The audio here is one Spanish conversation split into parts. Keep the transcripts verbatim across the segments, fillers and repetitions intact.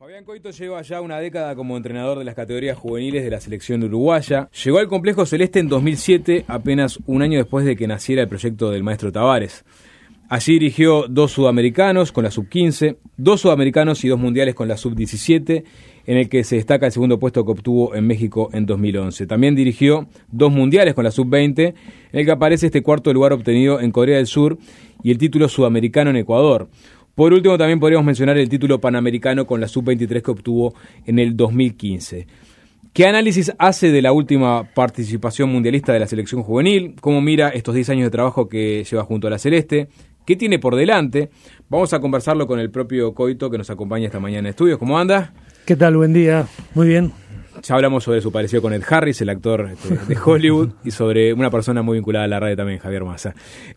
Fabián Coito lleva ya una década como entrenador de las categorías juveniles de la selección uruguaya. Llegó al complejo celeste en dos mil siete, apenas un año después de que naciera el proyecto del maestro Tavares. Allí dirigió dos sudamericanos con la sub quince, dos sudamericanos y dos mundiales con la sub diecisiete, en el que se destaca el segundo puesto que obtuvo en México en dos mil once. También dirigió dos mundiales con la sub veinte, en el que aparece este cuarto lugar obtenido en Corea del Sur y el título sudamericano en Ecuador. Por último, también podríamos mencionar el título panamericano con la sub veintitrés que obtuvo en el dos mil quince. ¿Qué análisis hace de la última participación mundialista de la selección juvenil? ¿Cómo mira estos diez años de trabajo que lleva junto a la Celeste? ¿Qué tiene por delante? Vamos a conversarlo con el propio Coito, que nos acompaña esta mañana en estudios. ¿Cómo anda? ¿Qué tal? Buen día. Muy bien. Ya hablamos sobre su parecido con Ed Harris, el actor este, de Hollywood, y sobre una persona muy vinculada a la radio también, Javier Massa.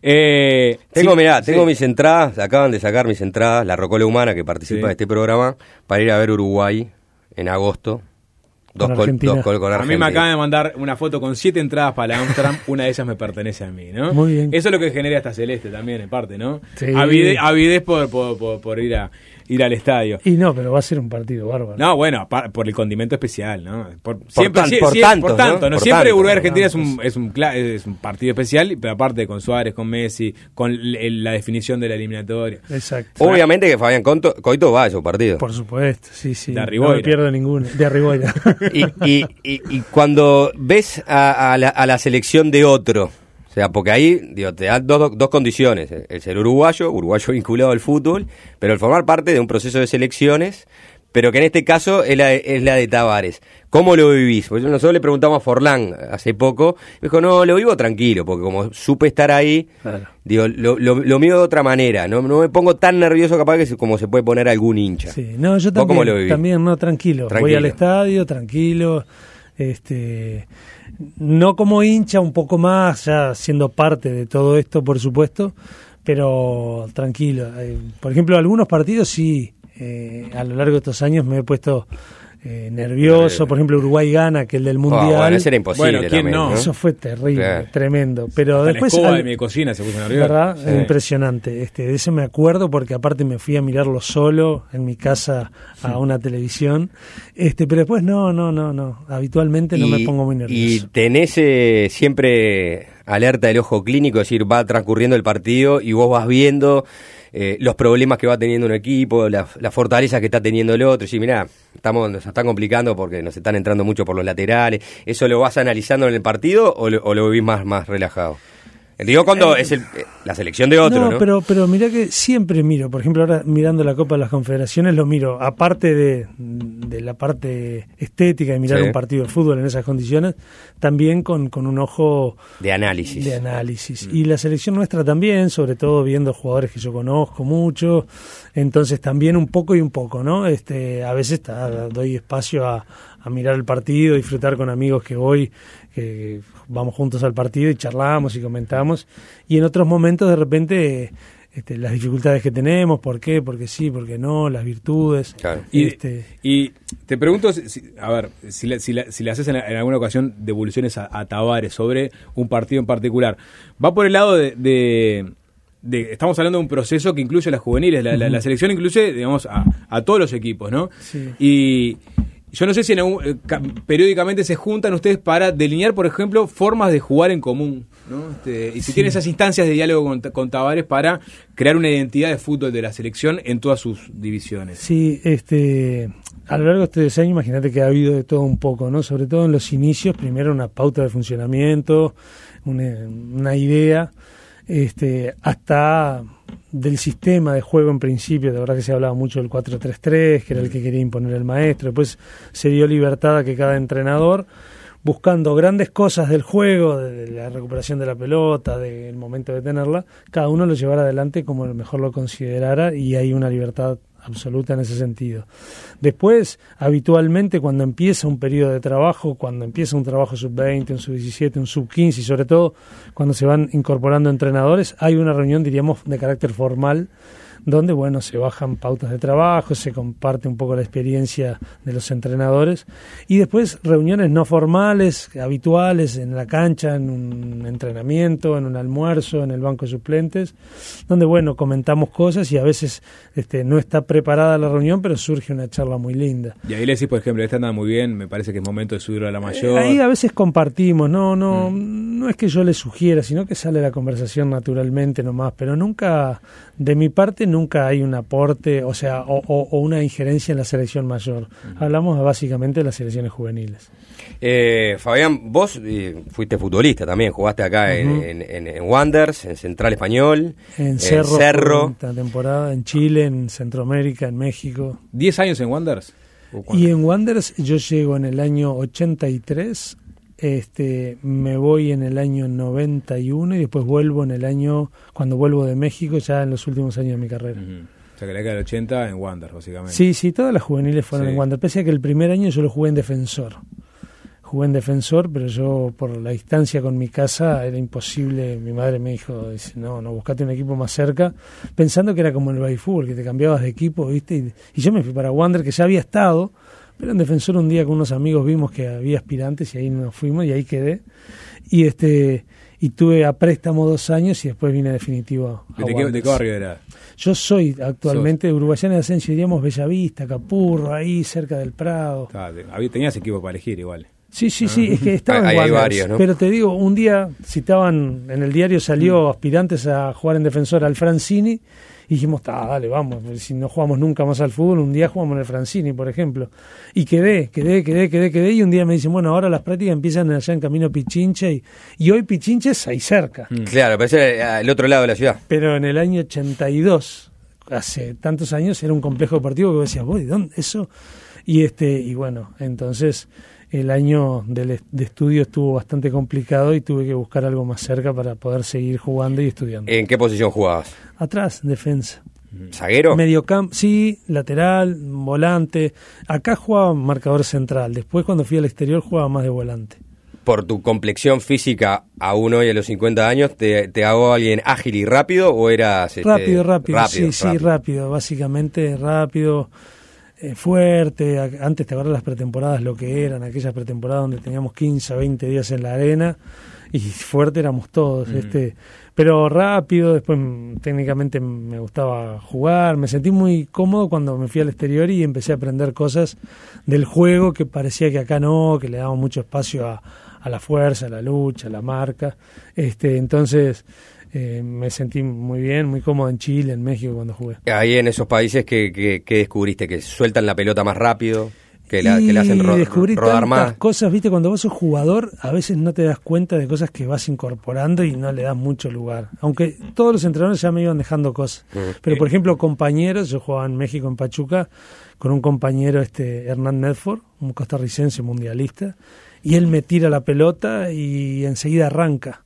Eh, tengo, sí, mirá, tengo sí. mis entradas, acaban de sacar mis entradas, la Rocola Humana que participa sí. de este programa, para ir a ver Uruguay en agosto. Dos con, col, dos col con a Argentina. mí me acaban de mandar una foto con siete entradas para la Amsterdam, una de ellas me pertenece a mí, ¿no? Muy bien. Eso es lo que genera esta Celeste también, en parte, ¿no? Sí. Avidez, avidez por, por, por, por ir a ir al estadio. Y no, pero va a ser un partido bárbaro. No, bueno, pa, por el condimento especial, ¿no? Por, por, siempre, tan, si, por si, tanto, por tanto, ¿no? ¿no? Por Siempre tanto, Uruguay-Argentina es tanto. un, es, un, es un partido especial, pero aparte con Suárez, con Messi, con el, la definición de la eliminatoria. Exacto. Obviamente que Fabián Coito, Coito va a esos partidos. Por supuesto, sí, sí. De no me pierdo ninguno. De Arriboira. y, y, y, y cuando ves a, a, la, a la selección de otro, o sea, porque ahí digo, te dan dos, dos condiciones, el ser uruguayo, uruguayo vinculado al fútbol, pero el formar parte de un proceso de selecciones, pero que en este caso es la, es la de Tavares. ¿Cómo lo vivís? Porque nosotros le preguntamos a Forlán hace poco, me dijo, no, lo vivo tranquilo, porque como supe estar ahí, claro. digo, lo, lo, lo mío de otra manera, no, no me pongo tan nervioso capaz que como se puede poner algún hincha. Sí, no, yo también, cómo lo vivís? también, no, tranquilo. tranquilo, voy al estadio, tranquilo, este... no como hincha, un poco más, ya siendo parte de todo esto, por supuesto, pero tranquilo. Por ejemplo, algunos partidos sí, eh, a lo largo de estos años me he puesto eh, nervioso. Por ejemplo, Uruguay gana, que el del Mundial. Oh, bueno, ese era imposible. Bueno, ¿quién también, no? ¿no? Eso fue terrible, claro. tremendo. Pero hasta después. La escoba al, de mi cocina se puso nervioso. ¿Verdad? Sí. Impresionante. Este, de eso me acuerdo porque aparte me fui a mirarlo solo en mi casa a una televisión. Este, pero después no, no, no, no. Habitualmente no y, me pongo muy nervioso. Y tenés eh, siempre alerta del ojo clínico, es decir, va transcurriendo el partido y vos vas viendo eh, los problemas que va teniendo un equipo, las la fortalezas que está teniendo el otro. Y sí, mirá, estamos, nos están complicando porque nos están entrando mucho por los laterales. ¿Eso lo vas analizando en el partido o lo, o lo vivís más, más relajado? Digo cuando es el, la selección de otro, ¿no? No, pero, pero mirá que siempre miro, por ejemplo, ahora mirando la Copa de las Confederaciones lo miro, aparte de, de la parte estética de mirar sí. un partido de fútbol en esas condiciones, también con, con un ojo de análisis. De análisis. Mm. Y la selección nuestra también, sobre todo viendo jugadores que yo conozco mucho, entonces también un poco y un poco, ¿no? Este, a veces está, doy espacio a, a mirar el partido, disfrutar con amigos que voy, que vamos juntos al partido y charlamos y comentamos, y en otros momentos de repente este, las dificultades que tenemos, por qué, porque sí, porque no, las virtudes. Claro. Y, este... y te pregunto, si, a ver, si, la, si, la, si le haces en, en alguna ocasión devoluciones a, a Tavares sobre un partido en particular, va por el lado de... de De, estamos hablando de un proceso que incluye a las juveniles, la, uh-huh. la, la selección incluye, digamos, a, a todos los equipos, ¿no? Sí. Y yo no sé si en algún, eh, ca, periódicamente se juntan ustedes para delinear, por ejemplo, formas de jugar en común, ¿no? Este, y si sí. tienen esas instancias de diálogo con, con Tavares para crear una identidad de fútbol de la selección en todas sus divisiones. Sí, este, a lo largo de estos diez años, imagínate que ha habido de todo un poco, ¿no? Sobre todo en los inicios, primero una pauta de funcionamiento, una, una idea, este, hasta del sistema de juego en principio. De verdad que se hablaba mucho del cuatro tres tres, que era el que quería imponer el maestro. Después se dio libertad a que cada entrenador, buscando grandes cosas del juego, de la recuperación de la pelota, del momento de tenerla, cada uno lo llevara adelante como mejor lo considerara, y hay una libertad absoluta en ese sentido. Después, habitualmente, cuando empieza un periodo de trabajo, cuando empieza un trabajo sub veinte, un sub diecisiete, un sub quince, y sobre todo cuando se van incorporando entrenadores, hay una reunión, diríamos, de carácter formal, donde, bueno, se bajan pautas de trabajo, se comparte un poco la experiencia de los entrenadores, y después reuniones no formales, habituales, en la cancha, en un entrenamiento, en un almuerzo, en el banco de suplentes, donde, bueno, comentamos cosas y a veces este, no está preparada la reunión, pero surge una charla muy linda. Y ahí le decís, por ejemplo, este anda muy bien, me parece que es momento de subirlo a la mayor. Eh, ahí a veces compartimos, no, no, mm. no es que yo le sugiera, sino que sale la conversación naturalmente nomás, pero nunca, de mi parte, nunca hay un aporte, o sea, o, o, o una injerencia en la selección mayor. Uh-huh. Hablamos básicamente de las selecciones juveniles. Eh, Fabián, vos eh, fuiste futbolista también, jugaste acá uh-huh. en, en, en Wanderers, en Central Español, en, en Cerro, Cerro. Esta temporada, en Chile, en Centroamérica, en México. ¿Diez años en Wanderers? Y en Wanderers yo llego en el año ochenta y tres, este, me voy en el año noventa y uno y después vuelvo en el año, cuando vuelvo de México, ya en los últimos años de mi carrera. Uh-huh. O sea que la década del ochenta en Wanderers, básicamente. Sí, sí, todas las juveniles fueron sí. en Wanderers, pese a que el primer año yo lo jugué en defensor. Jugué en defensor, pero yo por la distancia con mi casa era imposible. Mi madre me dijo, dice, no, no, buscate un equipo más cerca, pensando que era como el baby-fútbol, que te cambiabas de equipo, ¿viste? Y, y yo me fui para Wanderers, que ya había estado, pero en defensor un día con unos amigos vimos que había aspirantes y ahí nos fuimos y ahí quedé. Y este y tuve a préstamo dos años y después vine definitivo a ¿De qué, de qué barrio era? Yo soy actualmente de Uruguayana de Ascenso, diríamos Bellavista, Capurro, ahí cerca del Prado. Ah, tenías equipo para elegir igual. Sí, sí, sí, es que estaban hay, hay varios, ¿no? Pero te digo, un día citaban, en el diario salió mm. aspirantes a jugar en defensor al Francini, y dijimos, ah, dale, vamos, si no jugamos nunca más al fútbol, un día jugamos en el Francini, por ejemplo. Y quedé, quedé, quedé, quedé, quedé, y un día me dicen, bueno, ahora las prácticas empiezan allá en Camino Pichincha, y, y hoy Pichincha es ahí cerca. Mm. Claro, pero es el otro lado de la ciudad. Pero en el año ochenta y dos, hace tantos años, era un complejo deportivo que vos decías, ¿vos de dónde eso? Y, este, y bueno, entonces el año de, de estudio estuvo bastante complicado y tuve que buscar algo más cerca para poder seguir jugando y estudiando. ¿En qué posición jugabas? Atrás, defensa. ¿Zaguero? Mediocampo, sí, lateral, volante. Acá jugaba marcador central. Después, cuando fui al exterior, jugaba más de volante. ¿Por tu complexión física, aún hoy a los cincuenta años, te, te hago alguien ágil y rápido o eras...? Este, rápido, rápido, rápido, sí, rápido. sí, rápido. Básicamente rápido. Eh, fuerte, antes te acuerdas las pretemporadas lo que eran, aquellas pretemporadas donde teníamos quince, veinte días en la arena y fuerte éramos todos, mm. este, pero rápido, después técnicamente me gustaba jugar, me sentí muy cómodo cuando me fui al exterior y empecé a aprender cosas del juego que parecía que acá no, que le daba mucho espacio a, a la fuerza, a la lucha, a la marca, este, entonces... Eh, me sentí muy bien, muy cómodo en Chile, en México cuando jugué. Ahí en esos países, ¿qué, qué, qué descubriste? ¿Que sueltan la pelota más rápido? ¿Que la, que la hacen ro- descubrí rodar tantas más? Cosas, viste, cuando vos sos jugador, a veces no te das cuenta de cosas que vas incorporando y no le das mucho lugar. Aunque todos los entrenadores ya me iban dejando cosas. Uh-huh. Pero, por ejemplo, compañeros, yo jugaba en México, en Pachuca, con un compañero, este Hernán Medford, un costarricense mundialista, y él me tira la pelota y enseguida arranca.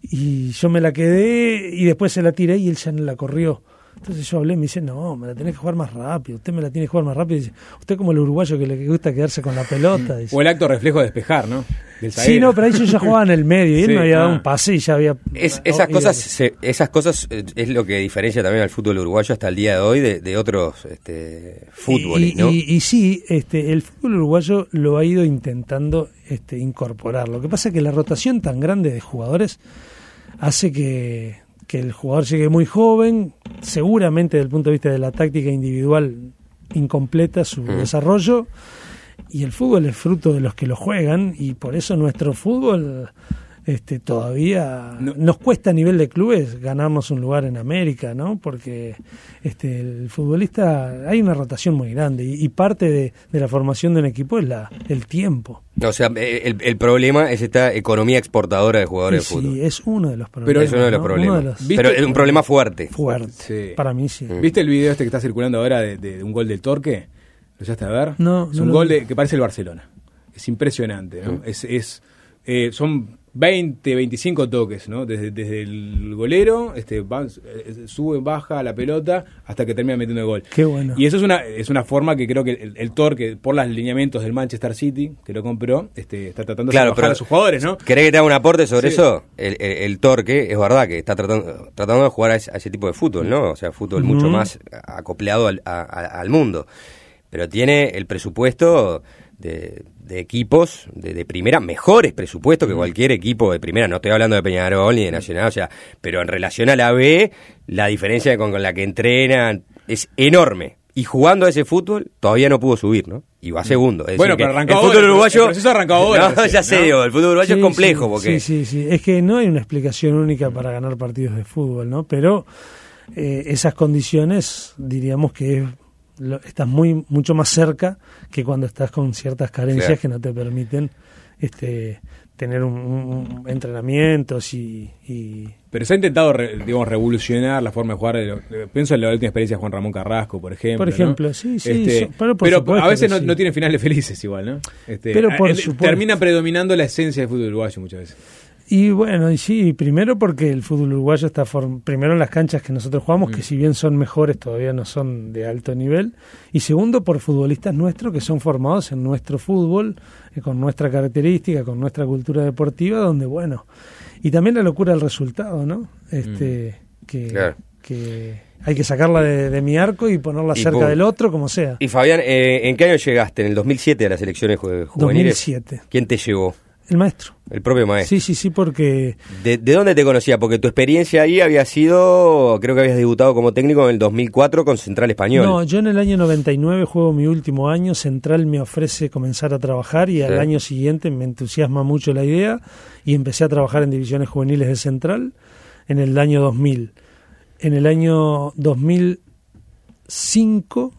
Y yo me la quedé y después se la tiré y él ya no la corrió. Entonces yo hablé y me dice, no, me la tenés que jugar más rápido, usted me la tiene que jugar más rápido. Y dice, usted como el uruguayo que le gusta quedarse con la pelota. Dice. O el acto reflejo de despejar, ¿no? Sí, no, pero ahí yo ya jugaba en el medio y él sí, me había dado ah. un pase y ya había... Es, esas, oh, cosas, se, esas cosas es lo que diferencia también al fútbol uruguayo hasta el día de hoy de, de otros este, fútboles, y, ¿no? Y, y, y sí, este, el fútbol uruguayo lo ha ido intentando este, incorporar. Lo que pasa es que la rotación tan grande de jugadores hace que, que el jugador llegue muy joven, seguramente desde el punto de vista de la táctica individual incompleta su mm. desarrollo, y el fútbol es fruto de los que lo juegan, y por eso nuestro fútbol este, todavía no. nos cuesta a nivel de clubes ganarnos un lugar en América, ¿no? Porque este, el futbolista, hay una rotación muy grande, y, y parte de, de la formación de un equipo es la, el tiempo. O sea, el, el problema es esta economía exportadora de jugadores sí, de fútbol. Sí, es uno de los problemas. Pero es uno de los ¿no? problemas. De los... Pero es un problema fuerte. Fuerte, sí. Para mí sí. ¿Viste el video este que está circulando ahora de, de, de un gol del Torque? ¿Lo llegaste a ver? No. Es no un lo gol vi. de, que parece el Barcelona. Es impresionante, ¿no? Mm. Es, es, eh, son veinte, veinticinco toques, ¿no? Desde, desde el golero, este, va, sube, baja la pelota hasta que termina metiendo el gol. Qué bueno. Y eso es una es una forma que creo que el, el Torque, por los lineamientos del Manchester City, que lo compró, este, está tratando claro, de bajar a sus jugadores, ¿no? ¿Querés que te haga un aporte sobre sí. eso? El, el, el Torque, es verdad que está tratando, tratando de jugar a ese, a ese tipo de fútbol, ¿no? O sea, fútbol uh-huh. mucho más acoplado al, a, a, al mundo. Pero tiene el presupuesto de, de equipos de, de primera, mejores presupuestos que cualquier equipo de primera. No estoy hablando de Peñarol ni de Nacional, o sea, pero en relación a la B, la diferencia con, con la que entrenan es enorme. Y jugando a ese fútbol, todavía no pudo subir, ¿no? Y va segundo. Es bueno, decir, pero arrancó el ahora, fútbol uruguayo. El proceso arrancó ahora. No, ya sé, ¿no? Digo, el fútbol uruguayo sí, es complejo. Sí, porque sí, sí, sí. Es que no hay una explicación única para ganar partidos de fútbol, ¿no? Pero eh, esas condiciones, diríamos que es Lo, estás muy mucho más cerca que cuando estás con ciertas carencias claro. que no te permiten este tener un, un, un entrenamientos y, y pero se ha intentado re, digamos revolucionar la forma de jugar. Pienso en la última experiencia de Juan Ramón Carrasco, por ejemplo. Por ejemplo, ¿no? sí, sí. Este, so, pero pero a veces no, sí. no tiene finales felices igual, ¿no? Este, pero por el, supuesto. Termina predominando la esencia del fútbol uruguayo muchas veces. Y bueno, y sí, primero porque el fútbol uruguayo está form- primero en las canchas que nosotros jugamos, mm. que si bien son mejores, todavía no son de alto nivel. Y segundo, por futbolistas nuestros que son formados en nuestro fútbol, eh, con nuestra característica, con nuestra cultura deportiva, donde bueno. Y también la locura del resultado, ¿no? Este mm. que, claro. que hay que sacarla de, de mi arco y ponerla y cerca pum. del otro, como sea. Y Fabián, eh, ¿en qué año llegaste? ¿En el dos mil siete a las elecciones juveniles? dos mil siete. ¿Quién te llevó? El maestro. El propio maestro. Sí, sí, sí, porque... ¿De, ¿De dónde te conocía? Porque tu experiencia ahí había sido, creo que habías debutado como técnico en el dos mil cuatro con Central Español. No, yo en el año noventa y nueve juego mi último año, Central me ofrece comenzar a trabajar y al sí. año siguiente me entusiasma mucho la idea y empecé a trabajar en divisiones juveniles de Central en el año dos mil. En el año dos mil cinco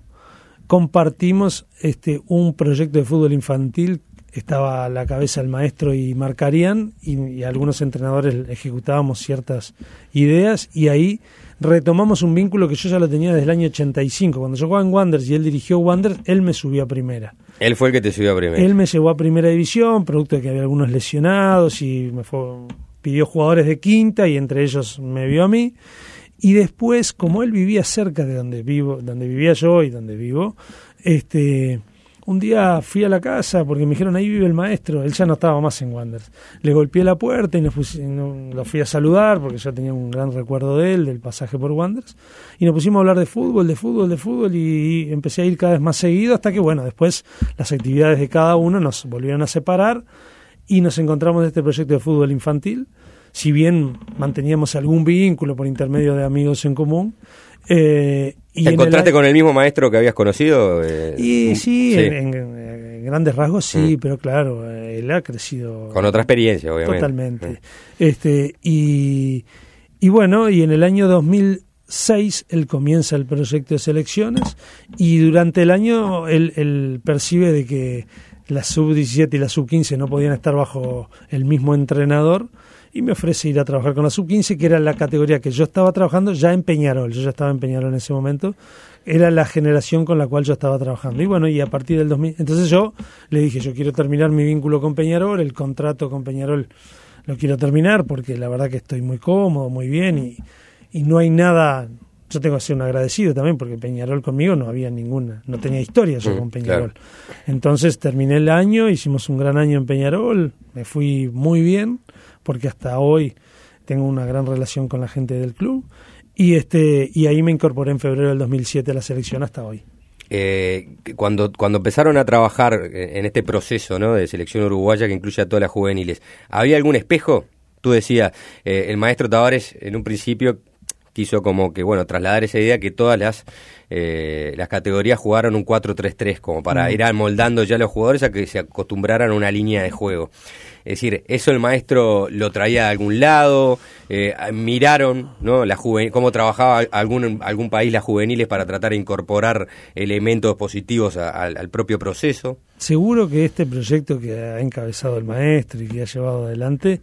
compartimos este un proyecto de fútbol infantil. Estaba a la cabeza el maestro y Marcarían y, y algunos entrenadores ejecutábamos ciertas ideas y ahí retomamos un vínculo que yo ya lo tenía desde el año ochenta y cinco. Cuando yo jugaba en Wanderers y él dirigió Wanderers, él me subió a primera. Él fue el que te subió a primera. Él me llevó a primera división, producto de que había algunos lesionados y me fue, pidió jugadores de quinta y entre ellos me vio a mí. Y después, como él vivía cerca de donde vivo, donde vivía yo y donde vivo, este... un día fui a la casa porque me dijeron ahí vive el maestro, él ya no estaba más en Wanderers. Le golpeé la puerta y nos pus- no, lo fui a saludar porque yo tenía un gran recuerdo de él, del pasaje por Wanderers. Y nos pusimos a hablar de fútbol, de fútbol, de fútbol y, y empecé a ir cada vez más seguido hasta que, bueno, después las actividades de cada uno nos volvieron a separar y nos encontramos en este proyecto de fútbol infantil. Si bien manteníamos algún vínculo por intermedio de amigos en común, eh, y ¿te encontraste el... con el mismo maestro que habías conocido? Eh, y sí, sí. En, en, en grandes rasgos sí, mm. pero claro, él ha crecido con otra experiencia, obviamente. Totalmente. Mm. Este y y bueno, y en el año dos mil seis él comienza el proyecto de selecciones y durante el año él, él percibe de que la sub diecisiete y la sub quince no podían estar bajo el mismo entrenador. Y me ofrece ir a trabajar con la sub quince, que era la categoría que yo estaba trabajando ya en Peñarol. Yo ya estaba en Peñarol en ese momento. Era la generación con la cual yo estaba trabajando. Y bueno, y a partir del dos mil... Entonces yo le dije, yo quiero terminar mi vínculo con Peñarol, el contrato con Peñarol lo quiero terminar porque la verdad que estoy muy cómodo, muy bien y, y no hay nada... Yo tengo que ser un agradecido también porque Peñarol conmigo no había ninguna, no tenía historia yo mm, con Peñarol. Claro. Entonces terminé el año, hicimos un gran año en Peñarol, me fui muy bien porque hasta hoy tengo una gran relación con la gente del club y este y ahí me incorporé en febrero del dos mil siete a la selección hasta hoy. Eh, cuando cuando empezaron a trabajar en este proceso, ¿no?, de selección uruguaya que incluye a todas las juveniles, ¿había algún espejo? Tú decías, eh, el maestro Tavares en un principio quiso como que, bueno, trasladar esa idea que todas las eh, las categorías jugaron un cuatro tres tres, como para mm. ir amoldando ya a los jugadores a que se acostumbraran a una línea de juego. Es decir, eso el maestro lo traía de algún lado, eh, miraron, ¿no?, la juven- cómo trabajaba algún algún país las juveniles para tratar de incorporar elementos positivos a, a, al propio proceso. Seguro que este proyecto que ha encabezado el maestro y que ha llevado adelante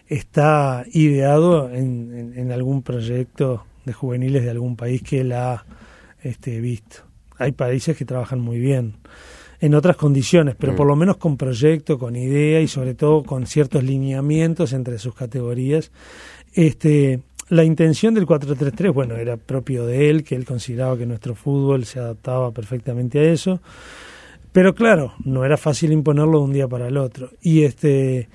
está ideado en, en, en algún proyecto de juveniles de algún país que él ha este, visto. Hay países que trabajan muy bien. en otras condiciones, pero mm. por lo menos con proyecto, con idea y sobre todo con ciertos lineamientos entre sus categorías. Este, la intención del cuatro tres tres, bueno, era propio de él, que él consideraba que nuestro fútbol se adaptaba perfectamente a eso, pero claro, no era fácil imponerlo de un día para el otro. Y este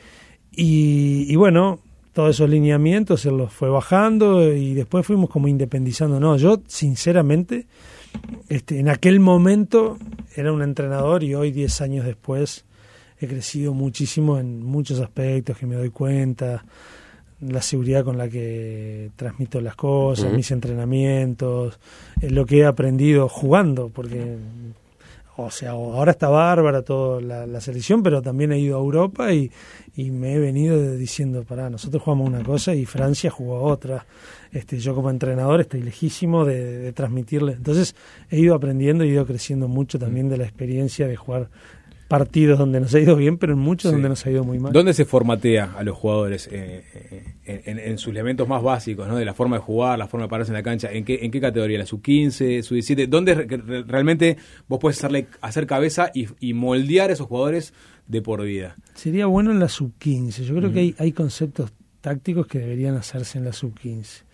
y, y bueno, todos esos lineamientos él los fue bajando y después fuimos como independizando. No, yo sinceramente, este, en aquel momento era un entrenador y hoy, diez años después, he crecido muchísimo en muchos aspectos que me doy cuenta, la seguridad con la que transmito las cosas, uh-huh. mis entrenamientos, eh, lo que he aprendido jugando, porque, o sea, ahora está bárbara toda la, la selección, pero también he ido a Europa y, y me he venido diciendo, pará, nosotros jugamos una cosa y Francia jugó otra. Este, yo como entrenador estoy lejísimo de, de transmitirle. Entonces he ido aprendiendo y he ido creciendo mucho también de la experiencia de jugar partidos donde nos ha ido bien, pero en muchos sí. donde nos ha ido muy mal. ¿Dónde se formatea a los jugadores eh, en, en, en sus elementos más básicos, ¿no? De la forma de jugar, la forma de pararse en la cancha? ¿En qué, en qué categoría? ¿La sub quince, sub diecisiete? ¿Dónde re- realmente vos podés hacerle, hacer cabeza y, y moldear a esos jugadores de por vida? Sería bueno en la sub quince. Yo creo uh-huh. que hay, hay conceptos tácticos que deberían hacerse en la sub quince.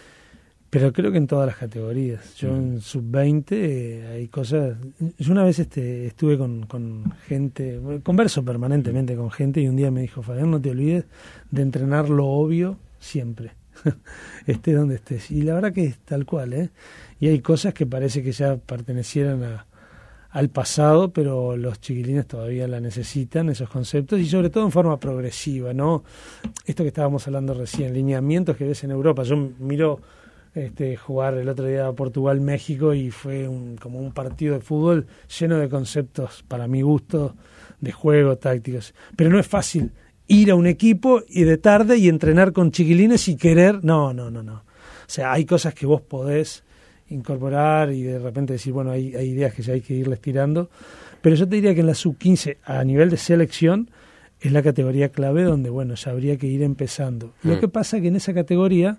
Pero creo que en todas las categorías. Yo mm. en sub veinte eh, hay cosas... Yo una vez este, estuve con, con gente, converso permanentemente con gente y un día me dijo, Fabián, no te olvides de entrenar lo obvio siempre, estés donde estés. Y la verdad que es tal cual, ¿eh? Y hay cosas que parece que ya pertenecieran a, al pasado, pero los chiquilines todavía la necesitan, esos conceptos, y sobre todo en forma progresiva, ¿no? Esto que estábamos hablando recién, lineamientos que ves en Europa. Yo miro... Este, jugar el otro día a Portugal-México y fue un, como un partido de fútbol lleno de conceptos, para mi gusto, de juego, tácticos. Pero no es fácil ir a un equipo y de tarde y entrenar con chiquilines y querer... No, no, no, no. O sea, hay cosas que vos podés incorporar y de repente decir, bueno, hay, hay ideas que ya hay que irles tirando. Pero yo te diría que en la sub quince, a nivel de selección, es la categoría clave donde, bueno, ya habría que ir empezando. Mm. Lo que pasa es que en esa categoría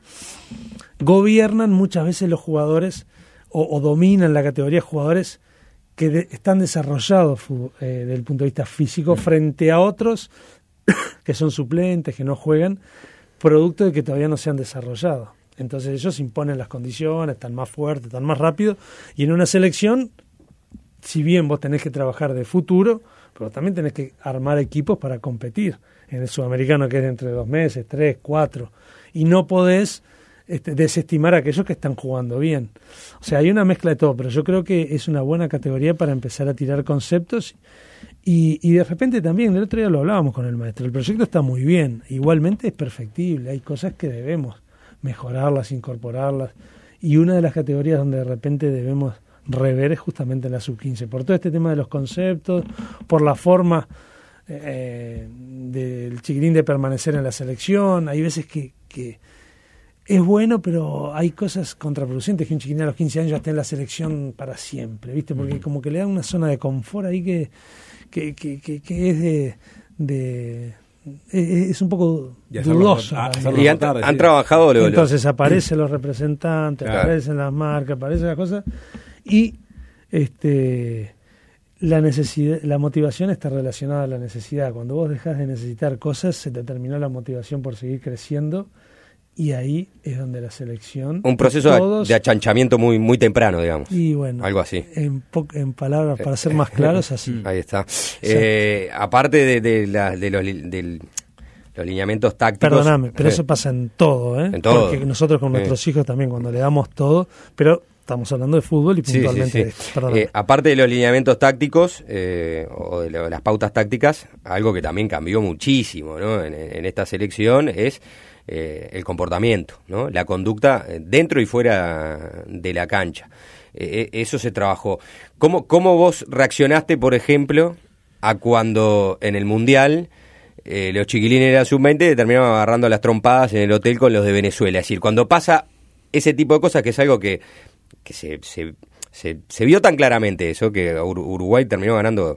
gobiernan muchas veces los jugadores o, o dominan la categoría jugadores que de, están desarrollados eh, desde el punto de vista físico mm. frente a otros que son suplentes, que no juegan, producto de que todavía no se han desarrollado. Entonces ellos imponen las condiciones, están más fuertes, están más rápidos, y en una selección, si bien vos tenés que trabajar de futuro, pero también tenés que armar equipos para competir. En el sudamericano, que es de entre dos meses, tres, cuatro, y no podés este, desestimar a aquellos que están jugando bien. O sea, hay una mezcla de todo, pero yo creo que es una buena categoría para empezar a tirar conceptos y, y de repente también, el otro día lo hablábamos con el maestro, el proyecto está muy bien, igualmente es perfectible, hay cosas que debemos mejorarlas, incorporarlas, y una de las categorías donde de repente debemos rever es justamente en la sub quince, por todo este tema de los conceptos, por la forma eh, del chiquilín de permanecer en la selección. Hay veces que, que es bueno, pero hay cosas contraproducentes, que un chiquilín a los quince años ya esté en la selección para siempre, ¿viste? Porque uh-huh. como que le da una zona de confort ahí que, que, que, que, que es de... de es un poco dudosa. Y han, han trabajado lo, entonces aparecen los representantes, claro. aparecen las marcas, aparecen las cosas, y este la necesidad, la motivación está relacionada a la necesidad. Cuando vos dejás de necesitar cosas, se te terminó la motivación por seguir creciendo, y ahí es donde la selección... Un proceso todos, de achanchamiento muy muy temprano, digamos. Y bueno, algo así. En, po- en palabras, para ser más claros, así. Ahí está. Eh, aparte de, de, la, de los, del, los lineamientos tácticos... Perdóname, pero eh, eso pasa en todo, ¿eh? En todo. Porque nosotros con nuestros eh. hijos también, cuando le damos todo, pero... Estamos hablando de fútbol y puntualmente sí, sí, sí. Eh, aparte de los lineamientos tácticos eh, o de lo, las pautas tácticas, algo que también cambió muchísimo, ¿no? en, en esta selección es eh, el comportamiento, ¿no? La conducta dentro y fuera de la cancha. Eh, eso se trabajó. ¿Cómo, ¿Cómo vos reaccionaste, por ejemplo, a cuando en el Mundial eh, los chiquilines de la sub veinte terminaban agarrando las trompadas en el hotel con los de Venezuela? Es decir, cuando pasa ese tipo de cosas, que es algo que que se, se, se, se vio tan claramente eso, que Uruguay terminó ganando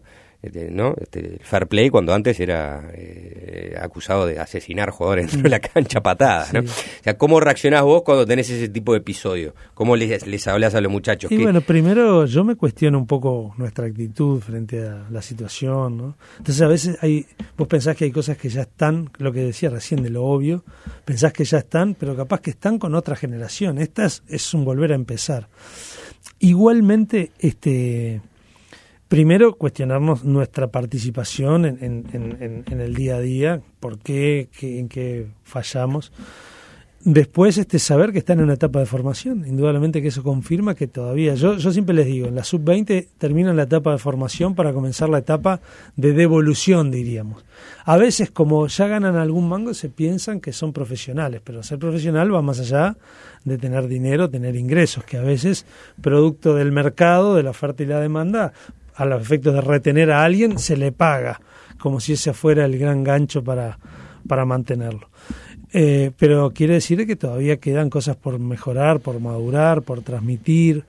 este, ¿no? Este, el fair play, cuando antes era eh, acusado de asesinar jugadores dentro de la cancha a patadas, sí. ¿no? O sea, ¿cómo reaccionás vos cuando tenés ese tipo de episodio? ¿Cómo les, les hablás a los muchachos? Y ¿Qué? bueno, primero yo me cuestiono un poco nuestra actitud frente a la situación, ¿no? Entonces a veces hay, vos pensás que hay cosas que ya están, lo que decía recién de lo obvio, pensás que ya están, pero capaz que están con otra generación. Esta es, es un volver a empezar. Igualmente, este, primero cuestionarnos nuestra participación en, en, en, en el día a día, por qué, qué, en qué fallamos. Después, este, saber que están en una etapa de formación, indudablemente que eso confirma que todavía, yo, yo siempre les digo, en la sub veinte terminan la etapa de formación para comenzar la etapa de devolución, diríamos. A veces, como ya ganan algún mango, se piensan que son profesionales, pero ser profesional va más allá de tener dinero, tener ingresos, que a veces, producto del mercado, de la oferta y la demanda, a los efectos de retener a alguien, se le paga, como si ese fuera el gran gancho para, para mantenerlo. Eh, pero quiere decir que todavía quedan cosas por mejorar, por madurar, por transmitir.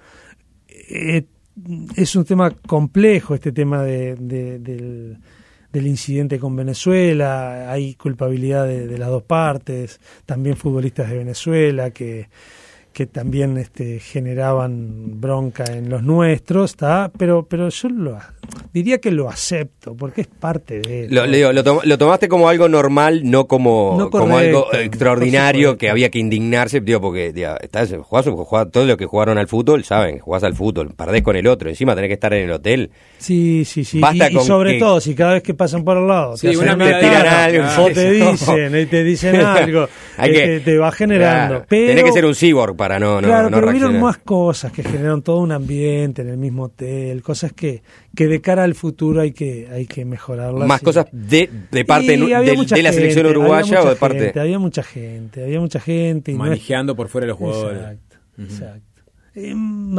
Eh, es un tema complejo este tema de, de, del, del incidente con Venezuela. Hay culpabilidad de, de las dos partes, también futbolistas de Venezuela que, que también este, generaban bronca en los nuestros, ¿tá? pero pero yo lo, diría que lo acepto, porque es parte de lo, le digo, lo, tom- lo tomaste como algo normal, no como, no como algo correcto, extraordinario que había que indignarse, digo, porque digo, estás, jugás, jugás, todos los que jugaron al fútbol saben, jugás al fútbol, perdés con el otro, encima tenés que estar en el hotel. Sí, sí, sí, Basta y, y con sobre que... todo, si cada vez que pasan por al lado sí, te, una una te tiran algo, o te dicen, y te dicen algo, Hay eh, que, te, te va generando. Claro, pero, tenés que ser un cyborg para no, no, claro, no pero reaccionar. hubieron más cosas que generaron todo un ambiente en el mismo hotel, cosas que, que de cara al futuro hay que hay que mejorarlas. Más y, cosas de, de parte y de, de, de la selección gente, uruguaya o de parte... Gente, había mucha gente, había mucha gente. Y manejando no es... por fuera de los jugadores. Exacto, uh-huh. exacto. Eh,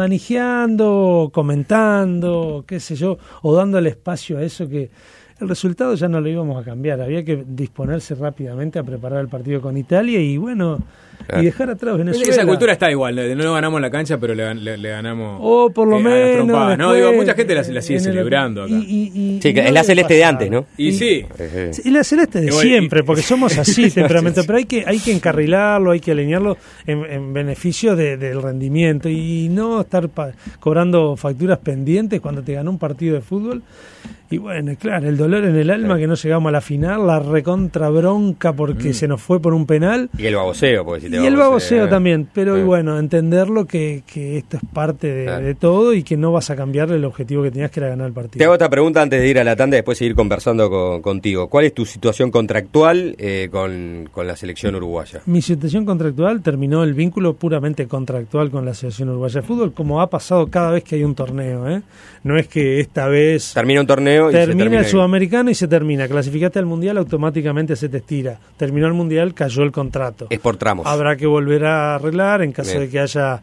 manejando, comentando, qué sé yo, o dándole espacio a eso que el resultado ya no lo íbamos a cambiar, había que disponerse rápidamente a preparar el partido con Italia y bueno, claro. y dejar atrás Venezuela. Esa cultura está igual, no ganamos la cancha, pero le, le, le ganamos o por lo eh, menos después, no, digo, mucha gente la, la sigue el, celebrando acá. Y, y, y, sí, y es no la celeste pasar. de antes, ¿no? Y, y sí. Y la celeste de Igual, siempre, y, porque somos así, temperamento, pero hay que hay que encarrilarlo, hay que alinearlo en, en beneficio de, del rendimiento y no estar pa- cobrando facturas pendientes cuando te ganó un partido de fútbol. Y bueno, claro, el dolor en el alma, sí. que no llegamos a la final, la recontra bronca porque mm. se nos fue por un penal. Y el baboseo, porque si te Y el baboseo también, pero sí. y bueno, entenderlo que, que esto es parte de, claro. de todo y que no vas a cambiarle el objetivo que tenías, que era ganar el partido. Te hago esta pregunta antes de ir a la tanda y después seguir conversando con, contigo. ¿Cuál es tu situación contractual eh, con, con la selección uruguaya? Mi situación contractual terminó el vínculo puramente contractual con la selección uruguaya de fútbol, como ha pasado cada vez que hay un torneo, ¿eh? No es que esta vez... Termina un torneo y termina, se termina el sudamericano y se termina. Clasificaste al mundial, automáticamente se te estira. Terminó el mundial, cayó el contrato. Es por tramos. Habrá que volver a arreglar en caso Bien. de que haya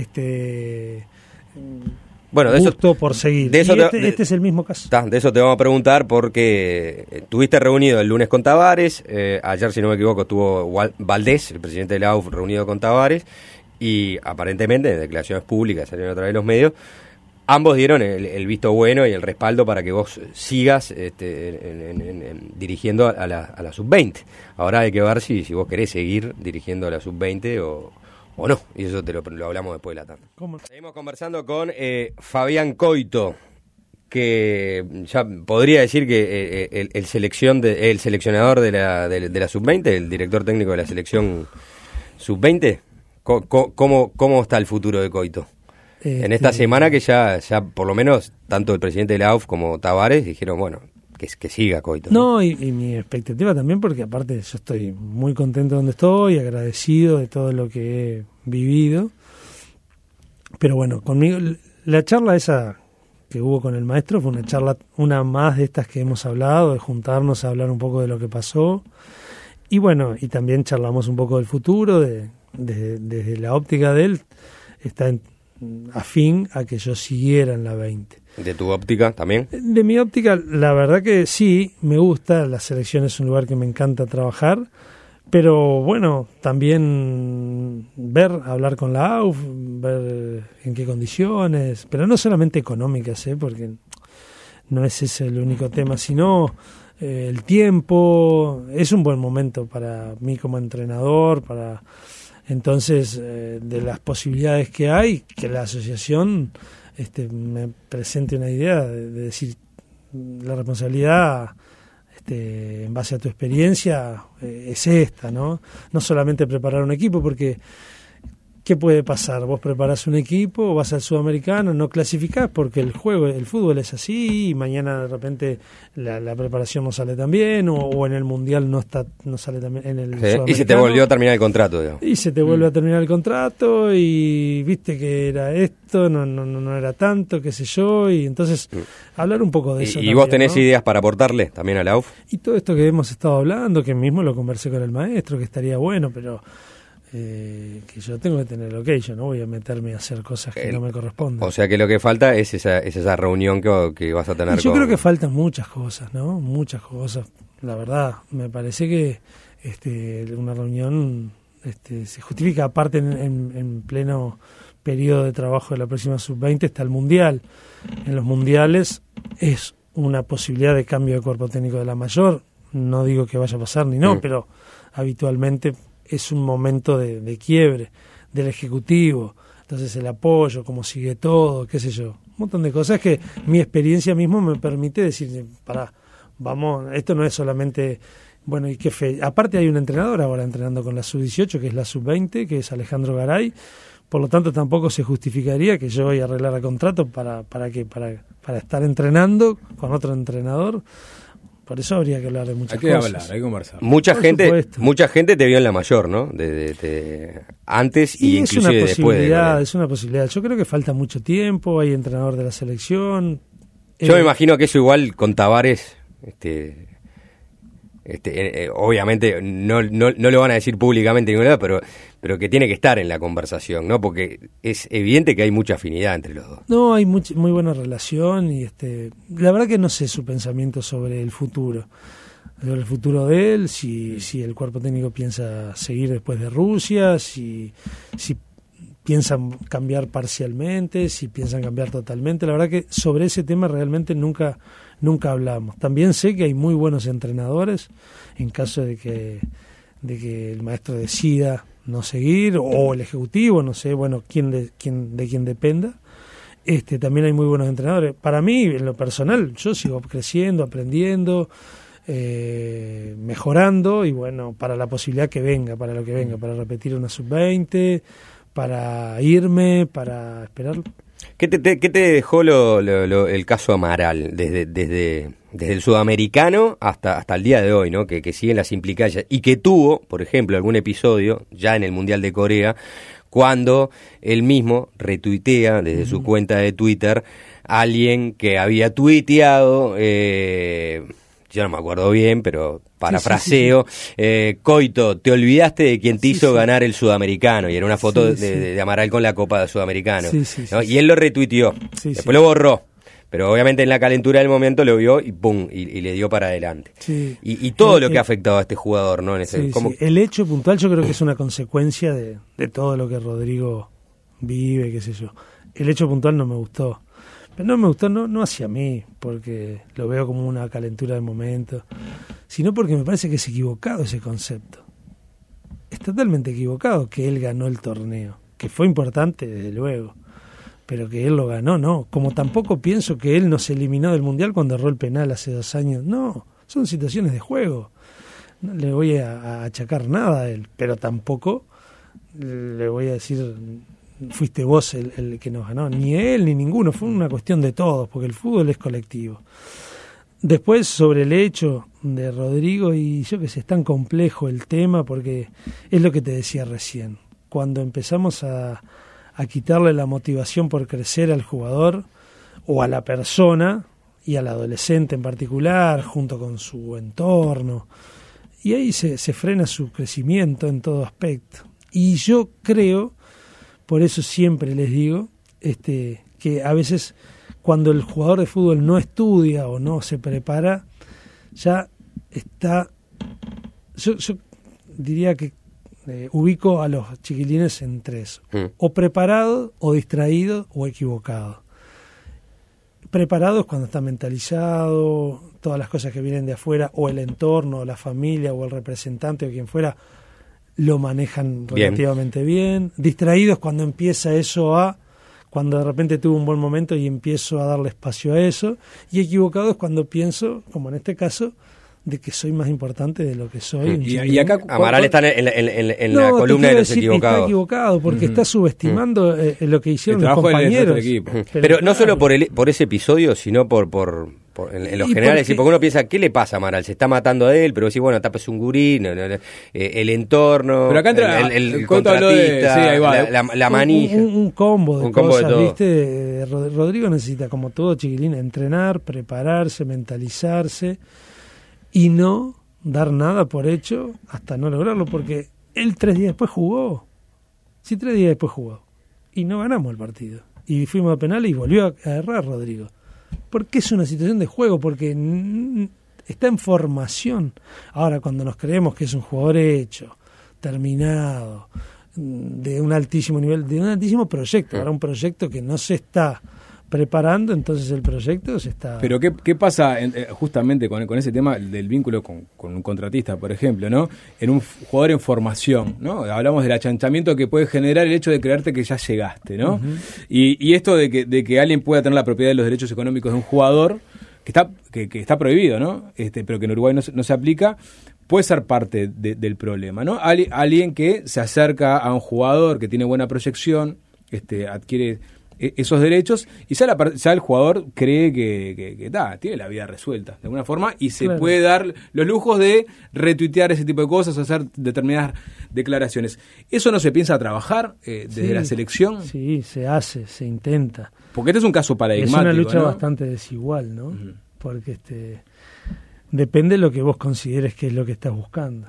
este bueno, de gusto eso, por seguir. De eso y te, este, de, este es el mismo caso. Ta, de eso te vamos a preguntar porque estuviste reunido el lunes con Tavares. Eh, ayer, si no me equivoco, estuvo Valdés, el presidente de la A U F, reunido con Tavares. Y aparentemente, en declaraciones públicas, salieron a través de los medios, ambos dieron el, el visto bueno y el respaldo para que vos sigas este, en, en, en, en, dirigiendo a la, a la sub veinte. Ahora hay que ver si, si vos querés seguir dirigiendo a la sub veinte o, o no. Y eso te lo, lo hablamos después de la tarde. ¿Cómo? Seguimos conversando con eh, Fabián Coito, que ya podría decir que eh, el, el, selección de, el seleccionador de la, de, de la sub veinte, el director técnico de la selección sub veinte. ¿Cómo, cómo, cómo está el futuro de Coito? En esta semana que ya, ya por lo menos, tanto el presidente de la A U F como Tavares dijeron, bueno, que, que siga Coito. No, ¿no? Y, y mi expectativa también, porque aparte yo estoy muy contento donde estoy, agradecido de todo lo que he vivido. Pero bueno, conmigo, la charla esa que hubo con el maestro fue una charla, una más de estas que hemos hablado, de juntarnos a hablar un poco de lo que pasó. Y bueno, y también charlamos un poco del futuro, de, de, desde la óptica de él, está en, afín a que yo siguiera en la veinte. ¿De tu óptica también? De mi óptica, la verdad que sí, me gusta, la selección es un lugar que me encanta trabajar, pero bueno, también ver, hablar con la A U F, ver en qué condiciones, pero no solamente económicas, ¿eh? Porque no es ese el único tema, sino eh, el tiempo. Es un buen momento para mí como entrenador, para entonces eh, de las posibilidades que hay, que la asociación este, me presente una idea de, de decir la responsabilidad este, en base a tu experiencia eh, es esta, ¿no? No solamente preparar un equipo, porque ¿qué puede pasar? Vos preparás un equipo, vas al sudamericano, no clasificás porque el juego, el fútbol es así, y mañana de repente la, la preparación no sale tan bien, o, o en el mundial no está, no sale tan bien en el sí, sudamericano. Y se te volvió a terminar el contrato, digamos. Y se te vuelve mm. a terminar el contrato, y viste que era esto, no, no, no era tanto, qué sé yo, y entonces mm. hablar un poco de eso. ¿Y, también, vos tenés ¿no? ideas para aportarle también a la U F? Y todo esto que hemos estado hablando, que mismo lo conversé con el maestro, que estaría bueno, pero Eh, que yo tengo que tener ok, yo no voy a meterme a hacer cosas que el, no me corresponden. O sea que lo que falta es esa, es esa reunión que, que vas a tener. Y yo con... creo que faltan muchas cosas, ¿no? Muchas cosas. La verdad, me parece que este, una reunión este, se justifica. Aparte, en, en, en pleno periodo de trabajo de la próxima sub veinte está el Mundial. En los Mundiales es una posibilidad de cambio de cuerpo técnico de la mayor. No digo que vaya a pasar ni no, mm. pero habitualmente es un momento de, de quiebre del Ejecutivo, entonces el apoyo, cómo sigue todo, qué sé yo, un montón de cosas que mi experiencia mismo me permite decir, pará, vamos, esto no es solamente, bueno, y qué fe, aparte hay un entrenador ahora entrenando con la sub dieciocho, que es la sub veinte, que es Alejandro Garay, por lo tanto tampoco se justificaría que yo vaya a arreglar el contrato para, para que, para, para estar entrenando con otro entrenador. Por eso habría que hablar de muchas cosas. Hay que cosas. hablar, hay que conversar. Mucha Por gente, supuesto. mucha gente te vio en la mayor, ¿no? De, de, de, antes y, y es inclusive una después. posibilidad, De es una posibilidad. Yo creo que falta mucho tiempo. Hay entrenador de la selección. Yo eh, me imagino que eso igual con Tavares, este, este, eh, obviamente no, no, no lo van a decir públicamente ninguna vez, pero, pero que tiene que estar en la conversación, ¿no? Porque es evidente que hay mucha afinidad entre los dos. No, hay much, muy buena relación y este, la verdad que no sé su pensamiento sobre el futuro. Sobre el futuro de él, si, si el cuerpo técnico piensa seguir después de Rusia, si, si piensan cambiar parcialmente, si piensan cambiar totalmente. La verdad que sobre ese tema realmente nunca, nunca hablamos. También sé que hay muy buenos entrenadores en caso de que, de que el maestro decida no seguir, o el ejecutivo, no sé, bueno, quién de, quién, de quién dependa. Este, también hay muy buenos entrenadores. Para mí, en lo personal, yo sigo creciendo, aprendiendo, Eh, mejorando, y bueno, para la posibilidad que venga, para lo que venga, para repetir una sub veinte, para irme, para esperarlo. ¿Qué te, te, qué te dejó lo, lo, lo, el caso Amaral desde, desde, desde el sudamericano hasta, hasta el día de hoy, ¿no? Que, que siguen las implicancias y que tuvo, por ejemplo, algún episodio ya en el Mundial de Corea, cuando él mismo retuitea desde mm. su cuenta de Twitter a alguien que había tuiteado, eh, yo no me acuerdo bien, pero parafraseo, sí, sí, sí. Eh, Coito, te olvidaste de quien te sí, hizo sí. ganar el sudamericano, y era una foto sí, de, sí. De, de Amaral con la Copa del Sudamericano, sí, sí, ¿no? sí, y él lo retuiteó, sí, después sí. lo borró, pero obviamente en la calentura del momento lo vio y pum, y, y le dio para adelante. Sí. Y, y todo el, lo que el, ha afectado a este jugador, ¿no? En ese, sí, ¿cómo? Sí. El hecho puntual yo creo que es una consecuencia de, de todo lo que Rodrigo vive, qué sé yo. El hecho puntual no me gustó. Pero no me gustó, no, no hacia mí, porque lo veo como una calentura de momento, sino porque me parece que es equivocado ese concepto. Es totalmente equivocado que él ganó el torneo, que fue importante desde luego, pero que él lo ganó, no. Como tampoco pienso que él nos eliminó del Mundial cuando erró el penal hace dos años. No, son situaciones de juego. No le voy a, a achacar nada a él, pero tampoco le voy a decir... fuiste vos el, el que nos ganó, ni él ni ninguno, fue una cuestión de todos, porque el fútbol es colectivo. Después, sobre el hecho de Rodrigo, y yo que sé, es tan complejo el tema, porque es lo que te decía recién, cuando empezamos a, a quitarle la motivación por crecer al jugador, o a la persona, y al adolescente en particular, junto con su entorno, y ahí se, se frena su crecimiento en todo aspecto. Y yo creo... Por eso siempre les digo este, que a veces cuando el jugador de fútbol no estudia o no se prepara, ya está... Yo, yo diría que eh, ubico a los chiquilines en tres. Mm. O preparado, o distraído, o equivocado. preparados cuando está mentalizado, todas las cosas que vienen de afuera, o el entorno, o la familia, o el representante, o quien fuera, lo manejan bien. relativamente bien. Distraídos cuando empieza eso a... cuando de repente tuve un buen momento y empiezo a darle espacio a eso, y equivocados cuando pienso, como en este caso, de que soy más importante de lo que soy. Y, y acá Amaral está en, en, en, en no, la columna de los decir, equivocados. Está equivocado porque uh-huh. está subestimando uh-huh. eh, lo que hicieron el los compañeros. Del equipo. Uh-huh. Pero, Pero no claro. solo por el, por ese episodio, sino por... por Por, en, en los generales, porque, porque uno piensa, ¿qué le pasa a Amaral? Se está matando a él, pero sí, bueno, tapa es un gurí, no, no, no, eh, el entorno, pero acá entra, el, el, el, el contratista, de, sí, ahí va, la, la, la manija. Un, un, un combo de un combo cosas, de todo. ¿viste? Rodrigo necesita, como todo chiquilín, entrenar, prepararse, mentalizarse y no dar nada por hecho hasta no lograrlo, porque él tres días después jugó. Sí, tres días después jugó. Y no ganamos el partido. Y fuimos a penales y volvió a errar Rodrigo. Porque es una situación de juego, porque n- está en formación. Ahora, cuando nos creemos que es un jugador hecho, terminado, de un altísimo nivel, de un altísimo proyecto, ahora un proyecto que no se está preparando, entonces el proyecto se está... Pero ¿qué, qué pasa en, eh, justamente con, con ese tema del vínculo con, con un contratista, por ejemplo, ¿no? En un jugador en formación, ¿no? Hablamos del achanchamiento que puede generar el hecho de creerte que ya llegaste, ¿no? Uh-huh. Y, y esto de que, de que alguien pueda tener la propiedad de los derechos económicos de un jugador, que está, que, que está prohibido, ¿no? Este, pero que en Uruguay no, no se aplica, puede ser parte de, del problema, ¿no? Alli, alguien que se acerca a un jugador que tiene buena proyección, este, adquiere esos derechos y ya, la, ya el jugador cree que, que, que ta, tiene la vida resuelta de alguna forma y se claro. puede dar los lujos de retuitear ese tipo de cosas o hacer determinadas declaraciones. ¿Eso no se piensa trabajar eh, desde sí, la selección? Sí, se hace, se intenta. Porque este es un caso paradigmático. Es una lucha ¿no? bastante desigual, ¿no? Uh-huh. Porque este depende de lo que vos consideres que es lo que estás buscando.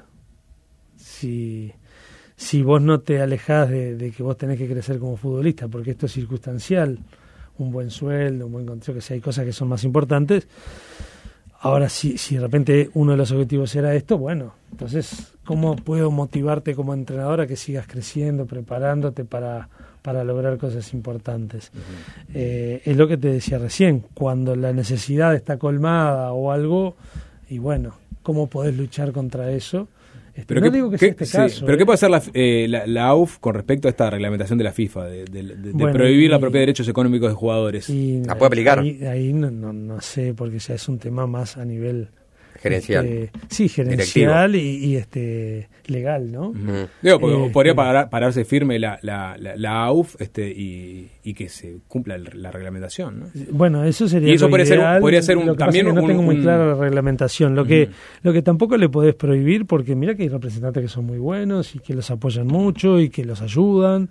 Si... Si vos no te alejás de, de que vos tenés que crecer como futbolista, porque esto es circunstancial, un buen sueldo, un buen contrato, que si hay cosas que son más importantes. Ahora, si, si de repente uno de los objetivos era esto, bueno, entonces, ¿cómo puedo motivarte como entrenador a que sigas creciendo, preparándote para, para lograr cosas importantes? Uh-huh. Eh, es lo que te decía recién, cuando la necesidad está colmada o algo, y bueno, ¿cómo podés luchar contra eso? Pero no qué, digo que qué, sea este sí, caso. Pero ¿eh? ¿qué puede hacer la, eh, la, la A U F con respecto a esta reglamentación de la FIFA, de, de, de, de bueno, prohibir y, la propiedad de derechos económicos de jugadores? Y ¿La puede aplicar? Ahí, ahí no, no, no sé, porque ya es un tema más a nivel... Gerencial. Este, sí, gerencial y, y este legal, ¿no? Uh-huh. Digo, porque eh, podría eh, parar, pararse firme la, la, la, la A U F este, y, y que se cumpla el, la reglamentación, ¿no? Bueno, eso sería y eso lo podría ideal. ser, podría ser un, lo que también pasa es que no un, tengo muy un... clara la reglamentación. Lo, uh-huh. que, lo que tampoco le podés prohibir, porque mira que hay representantes que son muy buenos y que los apoyan mucho y que los ayudan.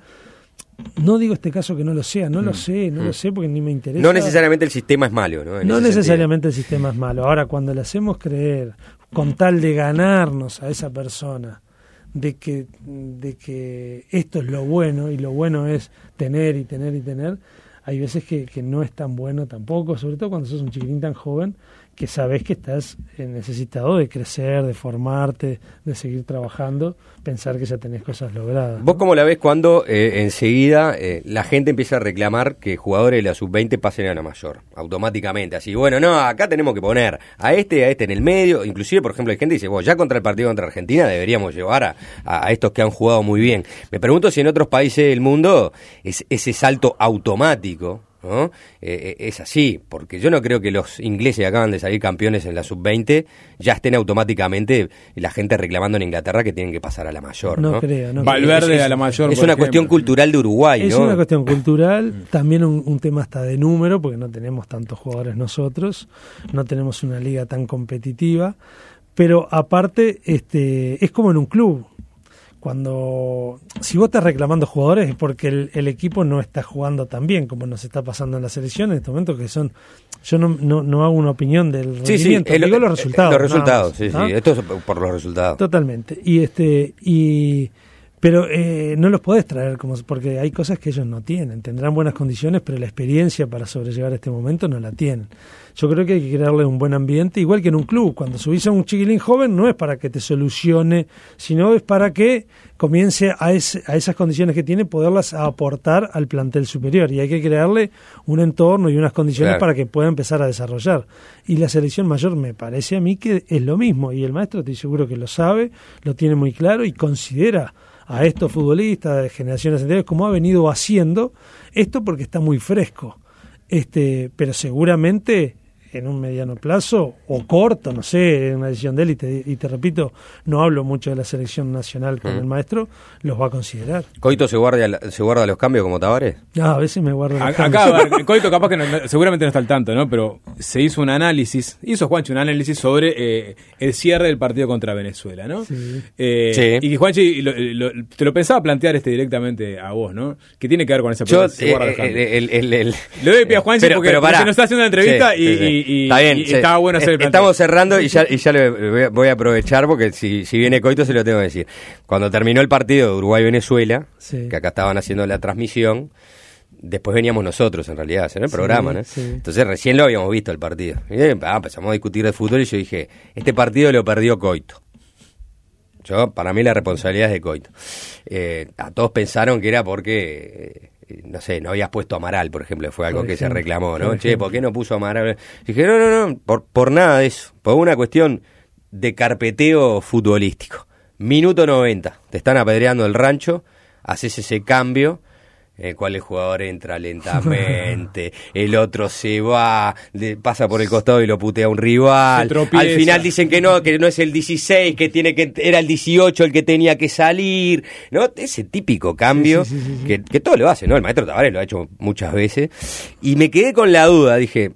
No digo este caso que no lo sea, no mm. lo sé, no mm. lo sé porque ni me interesa. No necesariamente el sistema es malo, ¿no? En no necesariamente sentido. El sistema es malo. Ahora, cuando le hacemos creer, con tal de ganarnos a esa persona, de que, de que esto es lo bueno y lo bueno es tener y tener y tener, hay veces que, que no es tan bueno tampoco, sobre todo cuando sos un chiquitín tan joven, que sabés que estás necesitado de crecer, de formarte, de seguir trabajando, pensar que ya tenés cosas logradas. ¿Vos cómo la ves cuando eh, enseguida eh, la gente empieza a reclamar que jugadores de la sub veinte pasen a la mayor? Automáticamente, así, bueno, no, acá tenemos que poner a este, a este en el medio, inclusive, por ejemplo, hay gente que dice, vos, ya contra el partido contra Argentina deberíamos llevar a, a estos que han jugado muy bien. Me pregunto si en otros países del mundo es ese salto automático, ¿no? Eh, es así, porque yo no creo que los ingleses que acaban de salir campeones en la sub veinte ya estén automáticamente la gente reclamando en Inglaterra que tienen que pasar a la mayor. No, no creo. No Valverde creo. a la mayor. Es una ejemplo. Cuestión cultural de Uruguay, es ¿no? Es una cuestión cultural, también un, un tema hasta de número, porque no tenemos tantos jugadores nosotros, no tenemos una liga tan competitiva, pero aparte este es como en un club. Cuando, si vos estás reclamando jugadores es porque el, el equipo no está jugando tan bien como nos está pasando en la selección en este momento, que son, yo no, no, no hago una opinión del sí, rendimiento, sí, el, digo los resultados. Los resultados, más, sí, ¿no? sí, esto es por los resultados. Totalmente. Y este, y Pero eh, no los podés traer, como porque hay cosas que ellos no tienen. Tendrán buenas condiciones, pero la experiencia para sobrellevar este momento no la tienen. Yo creo que hay que crearle un buen ambiente, igual que en un club. Cuando subís a un chiquilín joven no es para que te solucione, sino es para que comience a, ese, a esas condiciones que tiene, poderlas aportar al plantel superior. Y hay que crearle un entorno y unas condiciones claro. para que pueda empezar a desarrollar. Y la selección mayor me parece a mí que es lo mismo. Y el maestro estoy seguro que lo sabe, lo tiene muy claro y considera a estos futbolistas de generaciones anteriores como ha venido haciendo esto porque está muy fresco. Este, pero seguramente en un mediano plazo o corto, no sé, en una decisión de él, y te, y te repito, no hablo mucho de la selección nacional con mm. el maestro, los va a considerar. ¿Coito se guarda se guarda los cambios como Tavares? Ah, a veces me guardo los a, cambios. Acá, ver, Coito capaz que no, seguramente no está al tanto, ¿no? Pero se hizo un análisis, hizo Juanchi un análisis sobre eh, el cierre del partido contra Venezuela, ¿no? Sí. Eh, sí. Y que Juanchi lo, lo, te lo pensaba plantear este directamente a vos, ¿no? ¿Qué tiene que ver con esa pregunta? Yo, eh, el, el, el, le doy pie a Juanchi pero, porque, pero porque se nos está haciendo una entrevista sí, y, sí, sí. y, está bien, y sí. estaba bueno hacer el planteo. Estamos cerrando y ya, y ya le voy a aprovechar porque si, si viene Coito se lo tengo que decir. Cuando terminó el partido de Uruguay-Venezuela, sí. que acá estaban haciendo la transmisión, después veníamos nosotros en realidad, en el sí, programa, ¿no? Sí. Entonces recién lo habíamos visto el partido. Y, ah, empezamos a discutir de fútbol y yo dije, este partido lo perdió Coito. Yo, para mí la responsabilidad es de Coito. Eh, a todos pensaron que era porque... Eh, no sé, no habías puesto Amaral, por ejemplo, fue algo por que ejemplo, se reclamó, ¿no? Por che, ¿por qué no puso Amaral? Y dije, no, no, no, por, por nada de eso, por una cuestión de carpeteo futbolístico. Minuto noventa, te están apedreando el rancho, haces ese cambio, el cual el jugador entra lentamente, el otro se va, de, pasa por el costado y lo putea a un rival, al final dicen que no, que no es el dieciséis, que tiene que era el dieciocho el que tenía que salir, ¿no? Ese típico cambio sí, sí, sí, sí, que, que todo lo hace, ¿no? El maestro Tavares lo ha hecho muchas veces y me quedé con la duda, dije,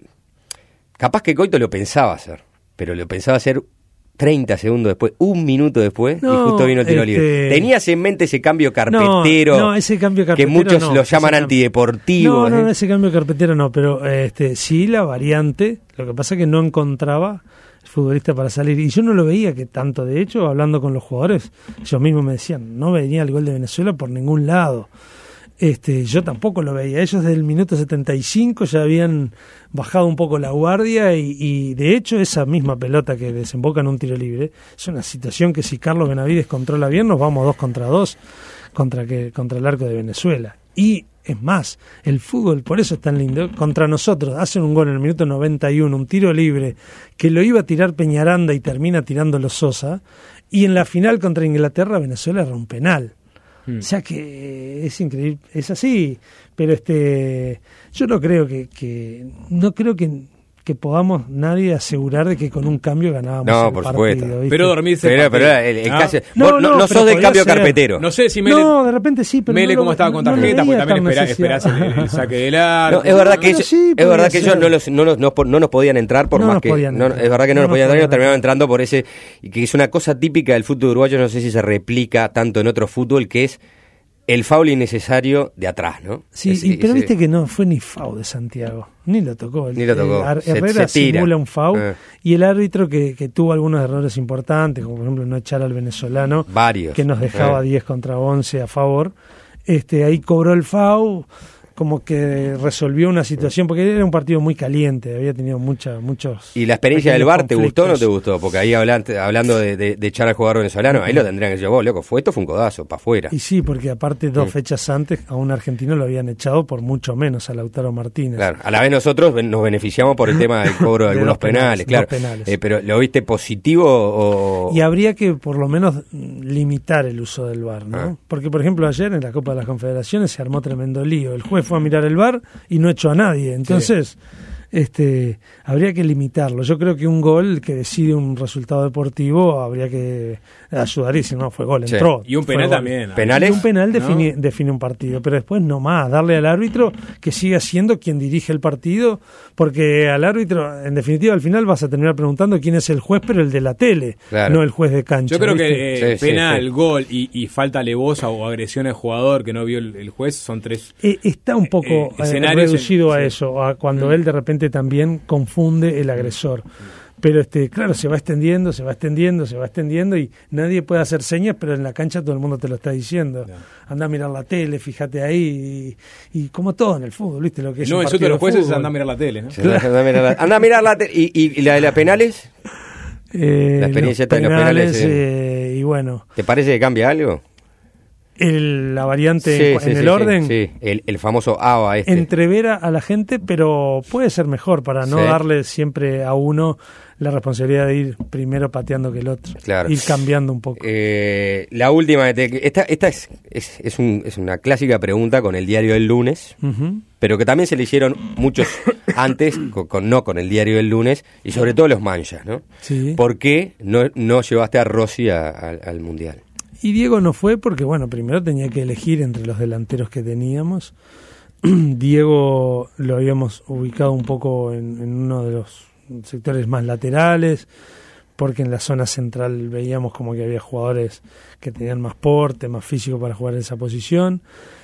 capaz que Coito lo pensaba hacer, pero lo pensaba hacer treinta segundos después, un minuto después, no, y justo vino el tiro este... libre. ¿Tenías en mente ese cambio carpetero? No, no ese cambio carpetero que muchos no, lo llaman antideportivo. No, no, ¿eh? ese cambio carpetero no, pero este sí la variante, lo que pasa es que no encontraba el futbolista para salir, y yo no lo veía que tanto, de hecho, hablando con los jugadores, ellos mismos me decían, no venía el gol de Venezuela por ningún lado. Este, yo tampoco lo veía. Ellos desde el minuto setenta y cinco ya habían bajado un poco la guardia y, y de hecho esa misma pelota que desemboca en un tiro libre es una situación que si Carlos Benavides controla bien nos vamos dos contra dos contra, que, contra el arco de Venezuela. Y es más, el fútbol por eso es tan lindo. Contra nosotros hacen un gol en el minuto noventa y uno, un tiro libre que lo iba a tirar Peñaranda y termina tirándolo Sosa, y en la final contra Inglaterra Venezuela era un penal. O sea que es increíble, es así, pero este yo no creo que, que no creo que, que podamos nadie asegurar de que con un cambio ganábamos no, el por partido. Supuesto. Pero dormirse pero, pero el, el ¿Ah? caso, no, no, no, no, no sos del cambio ser. carpetero. No sé si Mele, no, de repente sí, pero Mele no como estaba con tarjetas, no porque también espera, esperás el, el saque del arco. No, es verdad que, ellos, sí, es verdad que ellos no, los, no, los, no, no nos podían entrar por no más que no, es verdad que no, no nos podían entrar y nos terminaban entrando por ese, y que es una cosa típica del fútbol uruguayo, no sé si se replica tanto en otro fútbol, que es el foul innecesario de atrás, ¿no? Sí, es, y, pero ese... viste que no fue ni foul de Santiago, ni lo tocó. El, ni lo tocó. El, Herrera se, se simula un foul eh. y el árbitro que, que tuvo algunos errores importantes, como por ejemplo no echar al venezolano, varios, que nos dejaba eh. diez contra once a favor, este ahí cobró el foul, como que resolvió una situación, porque era un partido muy caliente, había tenido mucha, muchos... ¿Y la experiencia del V A R te gustó o no te gustó? Porque ahí hablan, hablando de, de, de echar al jugador venezolano, ahí lo tendrían que decir, vos, loco, fue esto fue un codazo, para afuera. Y sí, porque aparte dos sí. fechas antes a un argentino lo habían echado por mucho menos, a Lautaro Martínez. Claro, a la vez nosotros nos beneficiamos por el tema del cobro de, de algunos penales, penales, claro. penales. Eh, pero ¿lo viste positivo o...? Y habría que por lo menos limitar el uso del V A R, ¿no? Ah. Porque, por ejemplo, ayer en la Copa de las Confederaciones se armó tremendo lío. El juez fue a mirar el V A R y no echó a nadie. Entonces, sí. este habría que limitarlo. Yo creo que un gol que decide un resultado deportivo habría que ayudar, y si no fue gol, entró. Sí. Y un penal gol. también. ¿Penales? Y un penal define, ¿no? define un partido, pero después no más, darle al árbitro que siga siendo quien dirige el partido, porque al árbitro, en definitiva, al final vas a terminar preguntando quién es el juez, pero el de la tele, claro. no el juez de cancha. Yo creo ¿viste? que eh, sí, penal, sí, sí. gol y, y falta alevosa o agresión al jugador que no vio el, el juez son tres. Eh, está un poco eh, eh, reducido en, a sí. eso, a cuando mm. él de repente también confunde el agresor. Pero este, claro, se va extendiendo, se va extendiendo, se va extendiendo y nadie puede hacer señas, pero en la cancha todo el mundo te lo está diciendo. No. Anda a mirar la tele, fíjate ahí, y, y como todo en el fútbol, ¿viste? Lo que es no, un eso te lo jueces es fútbol. anda a mirar la tele, ¿no? Sí, claro. Anda a mirar la, anda a mirar la tele. ¿Y, y, y la de las penales? Eh, la experiencia los de los penales. Eh, y bueno. ¿Te parece que cambia algo? El, la variante sí, en, sí, en sí, el orden, sí, sí. El, el famoso A B A este. Entrevera a la gente, pero puede ser mejor para no sí. darle siempre a uno la responsabilidad de ir primero pateando que el otro, claro. ir cambiando un poco. Eh, la última, esta, esta es, es, es, un, es una clásica pregunta con el diario del lunes, uh-huh. pero que también se le hicieron muchos antes, con, con, no con el diario del lunes, y sobre todo los manchas, ¿no? Sí. ¿Por qué no, no llevaste a Rossi a, a, al Mundial? Y Diego no fue porque, bueno, primero tenía que elegir entre los delanteros que teníamos. Diego lo habíamos ubicado un poco en, en uno de los sectores más laterales, porque en la zona central veíamos como que había jugadores que tenían más porte, más físico para jugar en esa posición.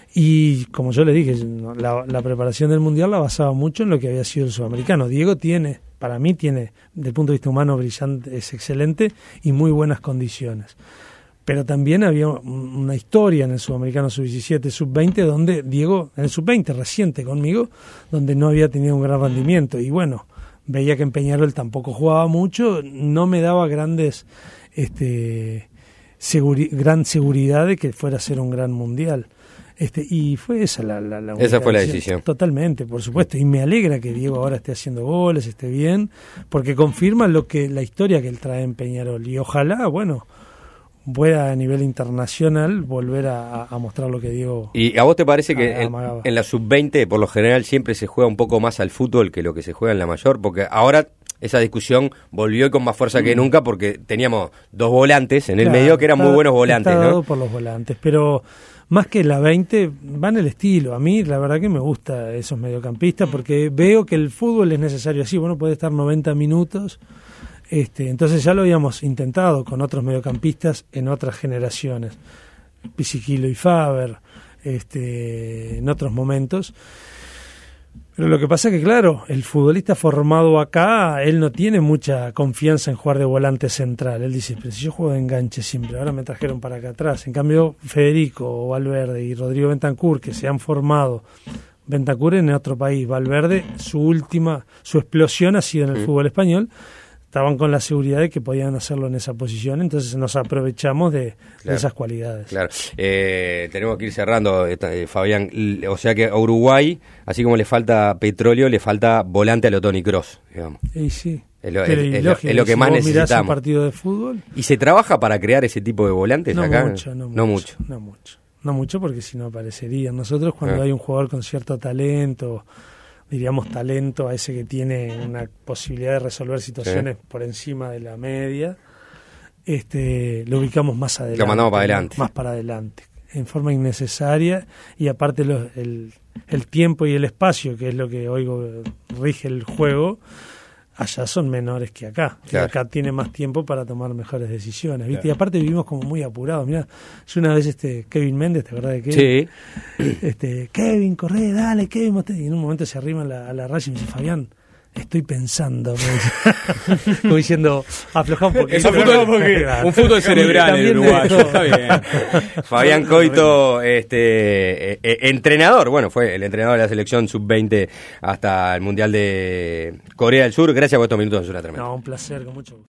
Y como yo le dije, la, la preparación del Mundial la basaba mucho en lo que había sido el sudamericano. Diego tiene, para mí tiene, desde el punto de vista humano, brillante, es excelente y muy buenas condiciones. Pero también había una historia en el Sudamericano sub diecisiete, sub veinte, donde Diego, en el sub veinte reciente conmigo, donde no había tenido un gran rendimiento. Y bueno, veía que en Peñarol tampoco jugaba mucho, no me daba grandes, este, seguri- gran seguridad de que fuera a ser un gran mundial. Este, y fue esa la, la, la Esa fue la decisión. Totalmente, por supuesto. Y me alegra que Diego ahora esté haciendo goles, esté bien, porque confirma lo que la historia que él trae en Peñarol. Y ojalá, bueno, pueda a nivel internacional volver a, a mostrar lo que Diego. ¿Y a vos te parece que en, amagaba. en la sub veinte por lo general siempre se juega un poco más al fútbol que lo que se juega en la mayor? Porque ahora esa discusión volvió con más fuerza que nunca porque teníamos dos volantes en el claro, medio que eran está, muy buenos volantes, está dado ¿no? por los volantes, pero más que la veinte va en el estilo. A mí la verdad que me gusta esos mediocampistas porque veo que el fútbol es necesario así. Bueno, puede estar noventa minutos. Este, entonces ya lo habíamos intentado con otros mediocampistas en otras generaciones, Pisiquilo y Faber, este, en otros momentos. Pero lo que pasa es que, claro, el futbolista formado acá, él no tiene mucha confianza en jugar de volante central. Él dice, pero si yo juego de enganche siempre, ahora me trajeron para acá atrás. En cambio, Federico Valverde y Rodrigo Bentancur, que se han formado, Bentancur en otro país, Valverde, su última, su explosión ha sido en el mm. fútbol español. Estaban con la seguridad de que podían hacerlo en esa posición, entonces nos aprovechamos de, claro, de esas cualidades. Claro, eh, tenemos que ir cerrando, eh, Fabián, o sea que a Uruguay, así como le falta petróleo, le falta volante a lo Toni Kroos, digamos. Y sí, es lo, pero es, es lógico, lo, es lo que si más vos necesitamos. mirás un partido de fútbol. ¿Y se trabaja para crear ese tipo de volantes no acá? Mucho, no, no mucho, mucho. No mucho, no mucho porque si no aparecerían. Nosotros cuando ah. hay un jugador con cierto talento, diríamos talento a ese que tiene una posibilidad de resolver situaciones sí. por encima de la media, este, lo ubicamos más adelante. Lo mandamos para adelante. Más para adelante, en forma innecesaria, y aparte los, el, el tiempo y el espacio, que es lo que hoy rige el juego, allá son menores que acá. Claro. Acá tiene más tiempo para tomar mejores decisiones, ¿viste? Claro. Y aparte vivimos como muy apurados. Mirá, yo una vez este Kevin Méndez, ¿te acordás de Kevin? Sí. Este, Kevin, corre, dale, Kevin. Y en un momento se arrima a la, a la raya y me dice, Fabián, estoy pensando. Como diciendo, aflojá un poquito. Es un fútbol, porque, un fútbol cerebral en Uruguay. Está bien. Fabián Coito, este, eh, eh, entrenador, bueno, fue el entrenador de la selección sub veinte hasta el Mundial de Corea del Sur. Gracias por estos minutos en Zona Tremenda. No, un placer, con mucho gusto.